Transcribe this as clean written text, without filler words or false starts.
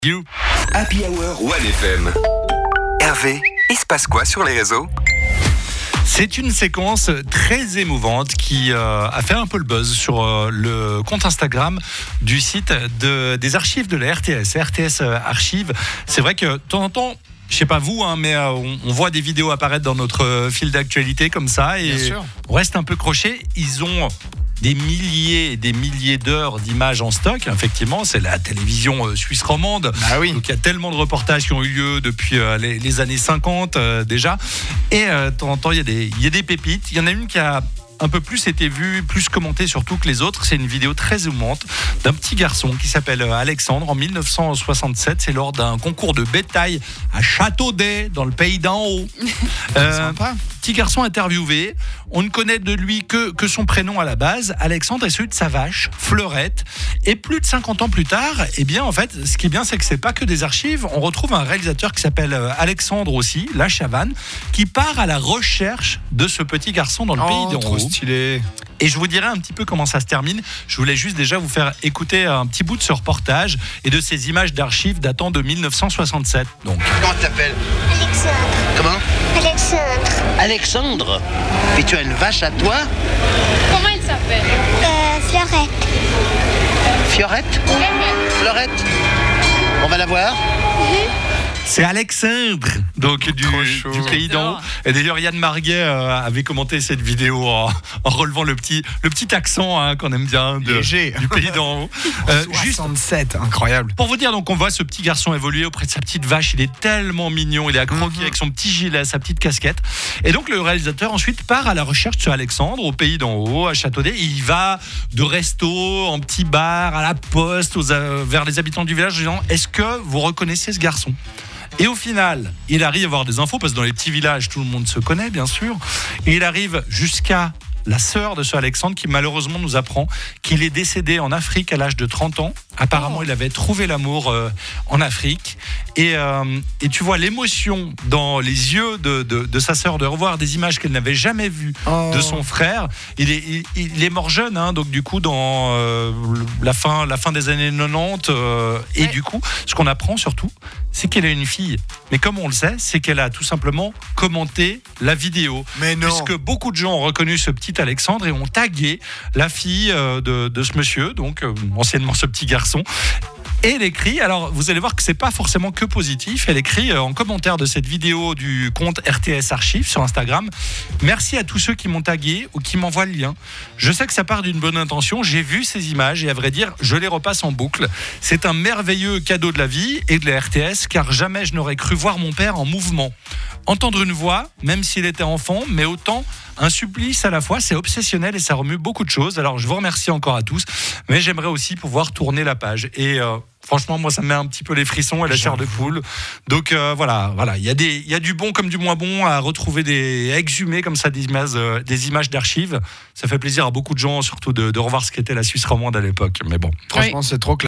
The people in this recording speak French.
You. Happy Hour 1FM. Hervé, il se passe quoi sur les réseaux ? C'est une séquence très émouvante qui a fait un peu le buzz sur le compte Instagram du site des archives de la RTS, RTS Archives. C'est vrai que de temps en temps, je sais pas vous, mais on voit des vidéos apparaître dans notre fil d'actualité comme ça et on reste un peu croché. Ils ont des milliers et des milliers d'heures d'images en stock. Effectivement, c'est la télévision suisse romande. Ah oui. Donc il y a tellement de reportages qui ont eu lieu depuis les années 50 déjà. Et de temps en temps, il y a des pépites. Il y en a une qui a un peu plus été vue, plus commentée surtout que les autres. C'est une vidéo très émouvante d'un petit garçon qui s'appelle Alexandre. En 1967, c'est lors d'un concours de bétail à Châteaudet, dans le pays d'en haut. Sympa. Petit garçon interviewé. On ne connaît de lui que son prénom à la base, Alexandre, et celui de sa vache, Fleurette. Et plus de 50 ans plus tard, eh bien, en fait, ce qui est bien, c'est que c'est pas que des archives. On retrouve un réalisateur qui s'appelle Alexandre aussi, La Chavanne, qui part à la recherche de ce petit garçon dans le pays d'en trop haut. stylé. Et je vous dirai un petit peu comment ça se termine. Je voulais juste déjà vous faire écouter un petit bout de ce reportage et de ces images d'archives datant de 1967. Donc. Comment tu t'appelles ? Alexandre. Comment ? Alexandre. Alexandre. Et tu as une vache à toi ? Comment il s'appelle ? Fleurette. Fiorette ? Fleurette ? On va la voir ? C'est Alexandre, donc du pays d'en haut. Et d'ailleurs, Yann Marguet avait commenté cette vidéo en relevant le petit accent qu'on aime bien du pays d'en haut. 67, incroyable. Pour vous dire, donc on voit ce petit garçon évoluer auprès de sa petite vache. Il est tellement mignon, il est accroqué avec son petit gilet, sa petite casquette. Et donc le réalisateur ensuite part à la recherche de ce Alexandre au pays d'en haut, à Châteaudet. Il va de resto en petit bar, à la poste, vers les habitants du village, disant: est-ce que vous reconnaissez ce garçon ? Et au final, il arrive à avoir des infos, parce que dans les petits villages, tout le monde se connaît, bien sûr. Et il arrive jusqu'à la sœur de ce Alexandre, qui malheureusement nous apprend qu'il est décédé en Afrique à l'âge de 30 ans. Apparemment, il avait trouvé l'amour en Afrique. Et tu vois l'émotion dans les yeux de sa sœur de revoir des images qu'elle n'avait jamais vues de son frère. Il est mort jeune, donc du coup, dans la fin des années 90. Et du coup, ce qu'on apprend surtout, c'est qu'elle a une fille. Mais comme on le sait, c'est qu'elle a tout simplement commenté la vidéo. Mais non. Puisque beaucoup de gens ont reconnu ce petit Alexandre et ont tagué la fille de ce monsieur, donc anciennement ce petit garçon. Et elle écrit, alors vous allez voir que c'est pas forcément que positif, elle écrit en commentaire de cette vidéo du compte RTS Archives sur Instagram: merci à tous ceux qui m'ont tagué ou qui m'envoient le lien. Je sais que ça part d'une bonne intention, j'ai vu ces images et à vrai dire, je les repasse en boucle. C'est un merveilleux cadeau de la vie et de la RTS, car jamais je n'aurais cru voir mon père en mouvement. Entendre une voix, même s'il était enfant, mais autant un supplice à la fois, c'est obsessionnel et ça remue beaucoup de choses. Alors je vous remercie encore à tous, mais j'aimerais aussi pouvoir tourner la page. Et franchement, moi, ça me met un petit peu les frissons et la chair de poule. Donc voilà, il y a du bon comme du moins bon à retrouver, à exhumer comme ça des images d'archives. Ça fait plaisir à beaucoup de gens, surtout de revoir ce qu'était la Suisse romande à l'époque. Mais bon, Franchement, c'est trop clair.